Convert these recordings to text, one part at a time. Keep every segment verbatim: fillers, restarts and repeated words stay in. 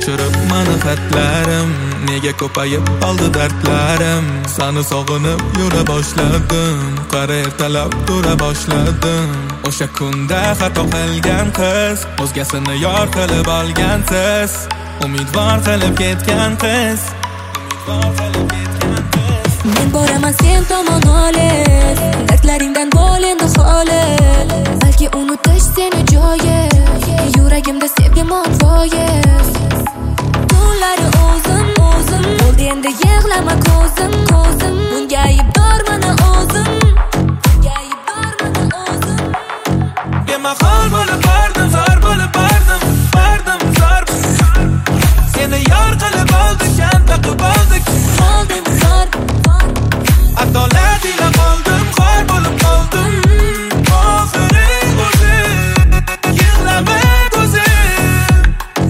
Yoshirib mani xatlarim, nega ko'payib qoldi dardlarim. Seni sog'inib yura boshladim, qara ertalab tura boshladim. O'sha kunda xato qilgan qiz, o'zgasini yor qilib olgansiz. Umidvor qilib ketgan qiz, umidvor qilib ketgan qiz. Men boraman sen tomon olis, dardlaringdan bo'l endi xolis. Balki unutish seni joyiz, yuragimda sevgi foiz. Kunlari o'zim o'zim, bo'ldi endi yig'lama ko'zim ko'zim. Bunga aybdor mana o'zim, bunga aybdor mana o'zim. Bemahol bo'lib bordim, zor bo'lib bordim, bordim zor. Seni yor qilib oldik, shanda qilib oldik, Qoldim zor. Adolat ila qoldim, xor bo'lib qoldim. Oxiring o'zim, yig'lama ko'zim.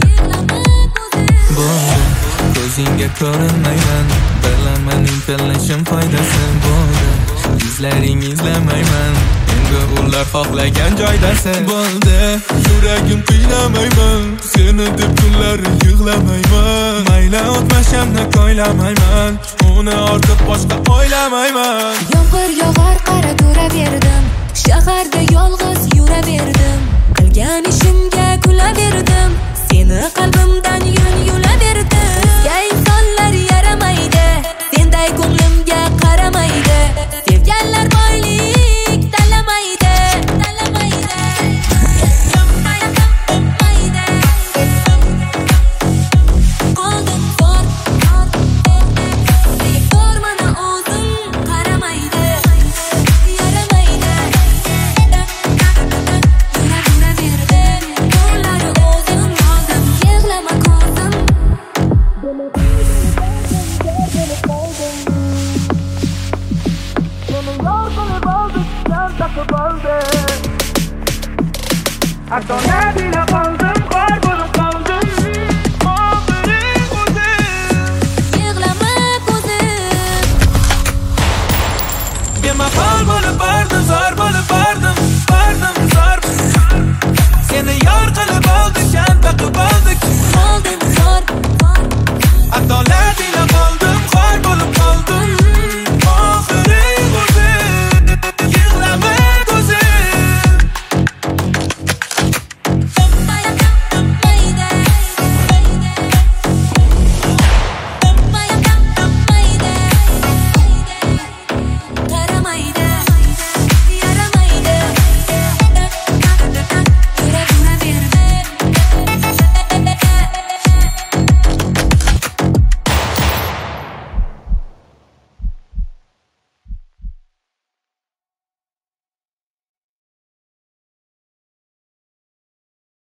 Bo'ldi, ko'zingga ko'rinmayman, bilaman intilishim foydasi bo'ldi. Yuzlaring izlamayman, endi ular xohlagan joydasan. Bo'ldi, yuragim qiynamayman, seni deb kunlar yig'lamayman. Mayli o'tmashamni ko'ylamayman, uni ortib boshqa o'ylamayman. Yomg'ir yog'ar qara turaverdim, shaharda yolg'iz yuraverdim. Qilgan ishimga kulaverdim, seni qalbimdan yul yulaverdim. Bizga insonlar yaramaydi, senday ko'nglimga qaramaydi. Sevganlar boylik talamaydi, talamaydi. Qoldim zor, aybdor mana o'zim, qaramaydi, yaramaydi. Yuraverdim, kunlari o'zim oldim, yig'lama ko'zim. Adolat ila qoldim.